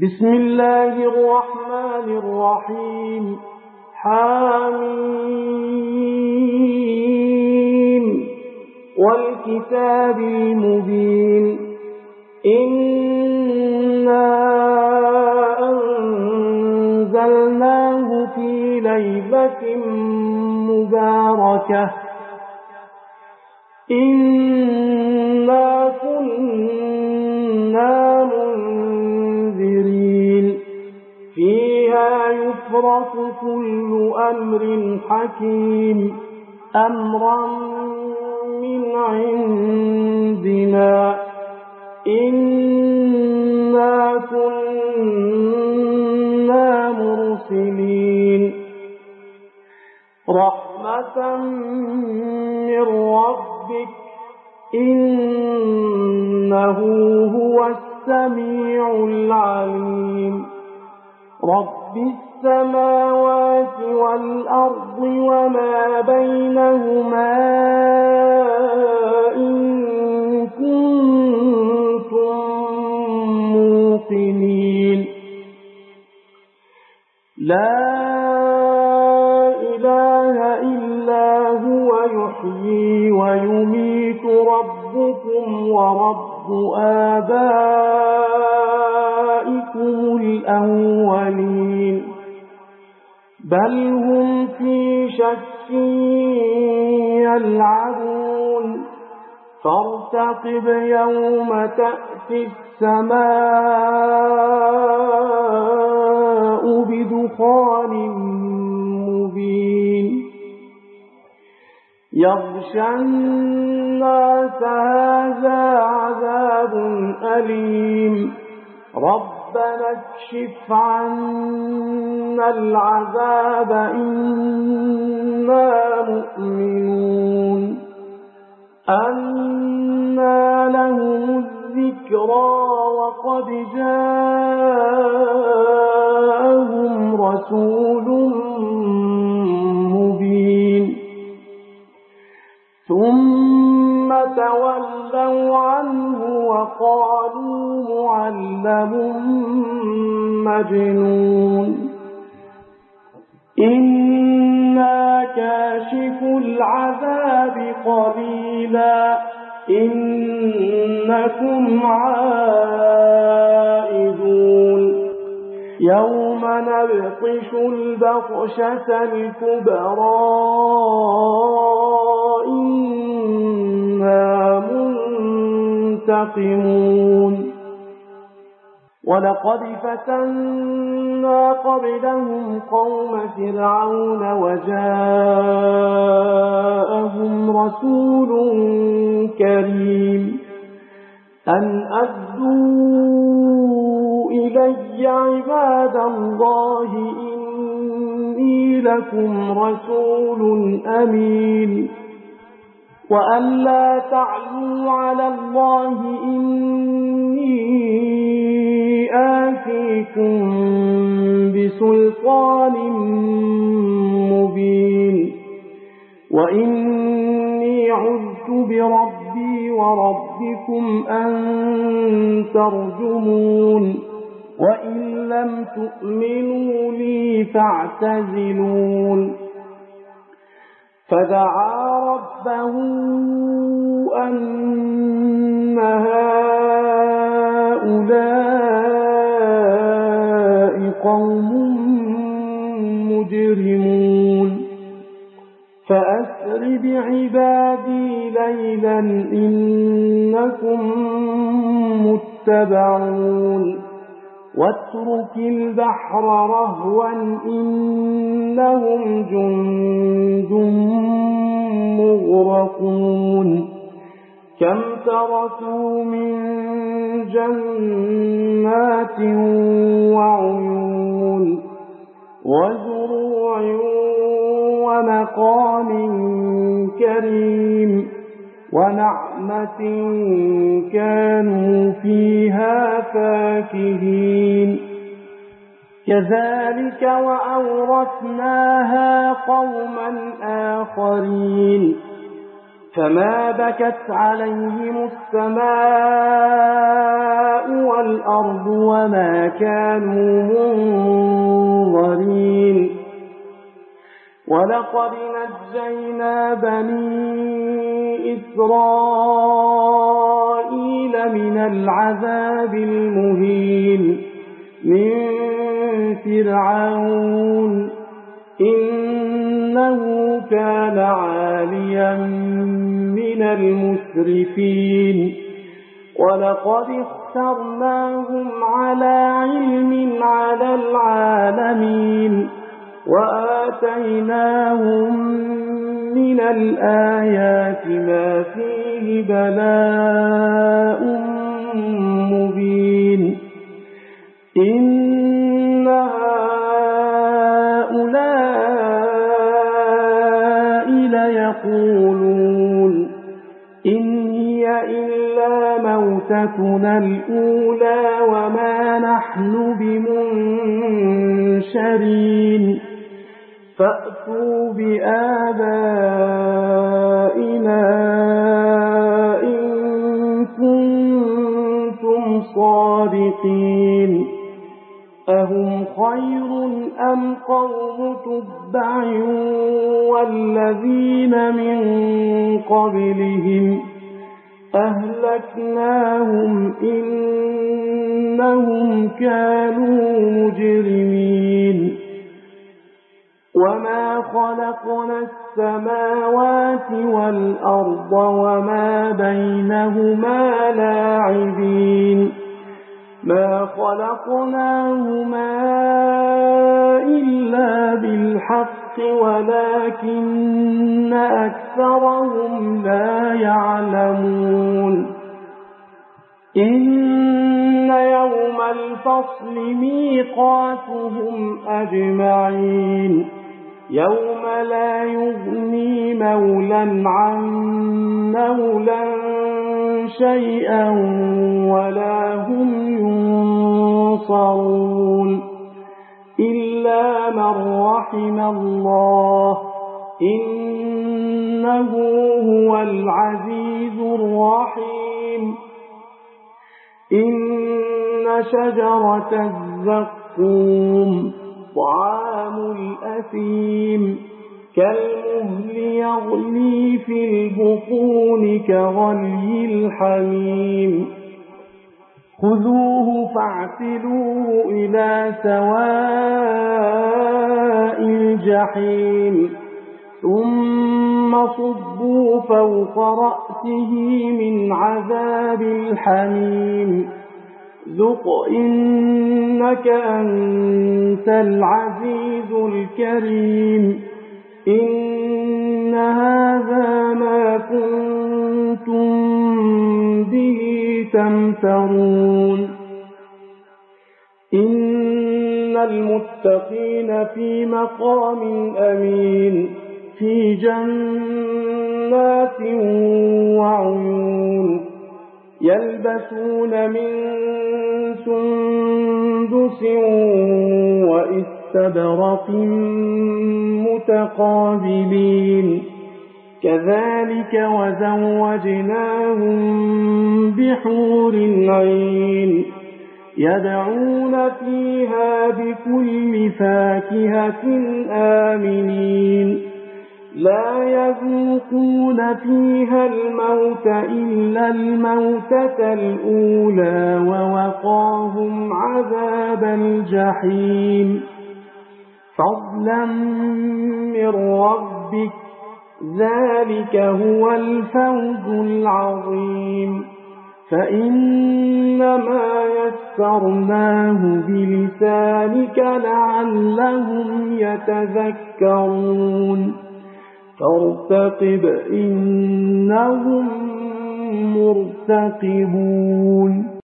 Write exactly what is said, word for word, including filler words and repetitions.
بسم الله الرحمن الرحيم. حميم والكتاب المبين. إنا أنزلناه في ليلة مباركة إنا كنا منذرين فيها يفرق كل أمر حكيم أمرا من عندنا إنا كنا مرسلين رحمة من ربك إنه هو السميع العليم. رب السماوات والأرض وما بينهما إن كنتم موقنين. لا إله إلا هو يحيي ويميت ربكم ورب آبائكم الأولين بل هم في شك يلعبون فارتقب يوم تأتي السماء بدخان مبين يغشى الناس هذا عذاب أليم ربنا اكشف عنا العذاب إنا مؤمنون. أنى لهم الذكرى وقد جاءهم رسول مبين ثم تولوا عنه وقالوا معلم مجنون. إنا كاشف العذاب قليلا إنكم عائدون يوم نبطش البطشة الكبرى إنا منتقمون. ولقد فتنا قبلهم قوم فرعون وجاءهم رسول كريم أن أدوا إلي عباد الله إني لكم رسول أمين وأن لا تعلوا على الله إني آتيكم بسلطان مبين وإني عذت بربي وربكم أن ترجمون وإن لم تؤمنوا لي فاعتزلون. فدعا ربه أن هؤلاء قوم مجرمون فأسر بعبادي ليلا إنكم متبعون واترك البحر رهوا إنهم جند مغرقون كم تركوا من جنات وعيون وزروع ومقام كريم ونعمة كانوا فيها فاكهين كذلك وأورثناها قوما آخرين فما بكت عليهم السماء والأرض وما كانوا منظرين ولقد نجينا بني إسرائيل من العذاب المهين من فرعون إنه كان عاليا من المسرفين ولقد اخترناهم على علم على العالمين وآتيناهم من الآيات ما فيه بلاء مبين إن هؤلاء ليقولون إن هي إلا موتتنا الأولى وما نحن بمنشرين فأتوا بآبائنا إن كنتم صادقين أهم خير أم قوم تبع والذين من قبلهم أهلكناهم إنهم كانوا مجرمين وما خلقنا السماوات والأرض وما بينهما لاعبين ما خلقناهما إلا بالحق ولكن أكثرهم لا يعلمون إن يوم الفصل ميقاتهم أجمعين يوم لا يغني مولا عن مولا شيئا ولا هم ينصرون إلا من رحم الله إنه هو العزيز الرحيم إن شجرة الزقوم طعام الأثيم كالمهل يغلي في البطون كغلي الحميم خذوه فاعتلوه إلى سواء الجحيم ثم صبوا فوق رأسه من عذاب الحميم ذق إنك أنت العزيز الكريم إن هذا ما كنتم به تمترون إن المتقين في مقام أمين في جنات وعيون يلبسون من سندس وإستبرق متقابلين كذلك وزوجناهم بحور عين يدعون فيها بكل فاكهة آمنين لا يذوقون فيها الموت إلا الموتة الأولى ووقاهم عذاب الجحيم فضلا من ربك ذلك هو الفوز العظيم فإنما يسرناه بلسانك لعلهم يتذكرون فارتقب إنهم مرتقبون